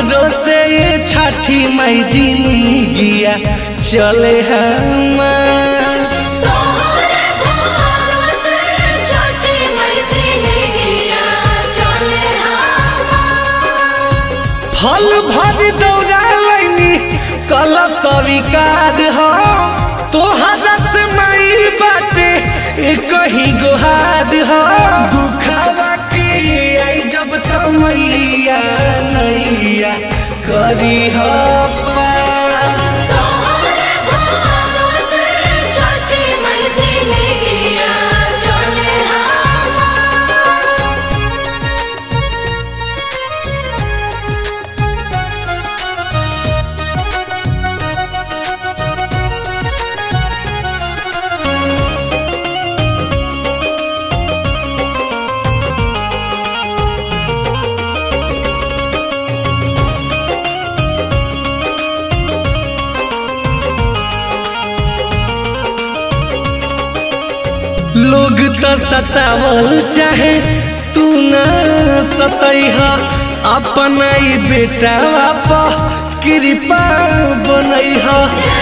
हमरो से छठी मई जिंदगिया चले हमार फल भरी दौड़ा लैनी कल स्वीकार हो तोहरा से माई बाटे कहीं गुहार हो दुखावा के आई जब समैया नैया करी हो लोग तो सतावल चाहे तू न सतैहा अपना ही बेटा पा कृपा बनैहा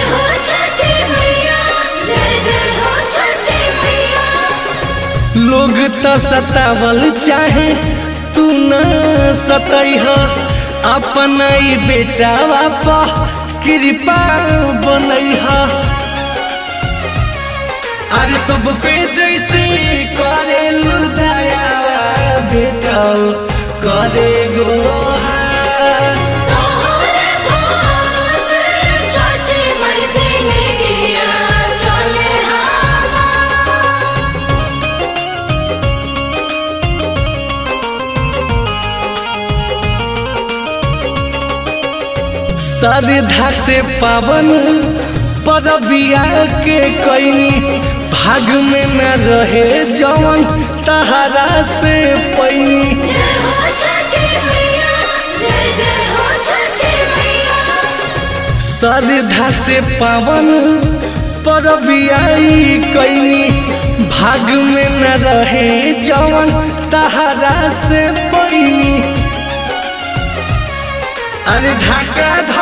लोग तो सतावल चाहे तू न सतैहा अपना ही बेटा पा कृपा बनैहा अरे सब पे जैसे करे दया बेटा करे श्रद्धा से पावन परबिया के कईनी भाग में न रहे जवन तहरा से पैनी श्रद्धा से पावन परबिया कईनी भाग में न रहे जवन तहरा से पैनी अरे धक्का